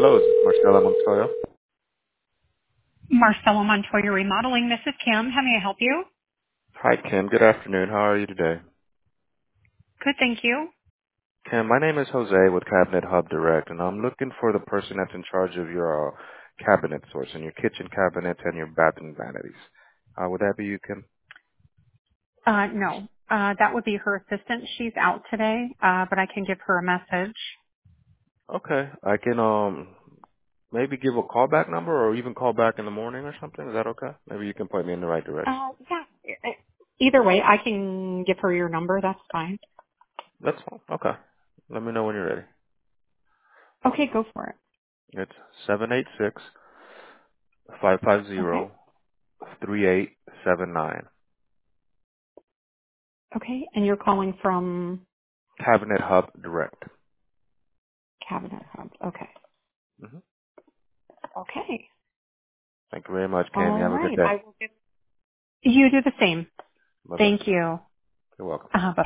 Hello, this is Marcela Montoya. Marcella Montoya Remodeling. This is Kim. How may I help you? Hi, Kim. Good afternoon. How are you today? Good, thank you. Kim, my name is Jose with Cabinet Hub Direct, and I'm looking for the person that's in charge of your cabinet sourcing, your kitchen cabinets and your bathroom vanities. Would that be you, Kim? No, that would be her assistant. She's out today, but I can give her a message. Okay. I can maybe give a callback number or even call back in the morning or something. Is that okay? Maybe you can point me in the right direction. Yeah. Either way, I can give her your number. That's fine. That's fine. Okay. Let me know when you're ready. Okay, go for it. It's 786-550-3879. Okay. Okay, and you're calling from Cabinet Hub Direct. Cabinet Hub. Okay. hmm Okay. Thank you very much, Cam. You All have a good right. day. I will give. You do the same. Bye-bye. Thank you. You're welcome. Bye.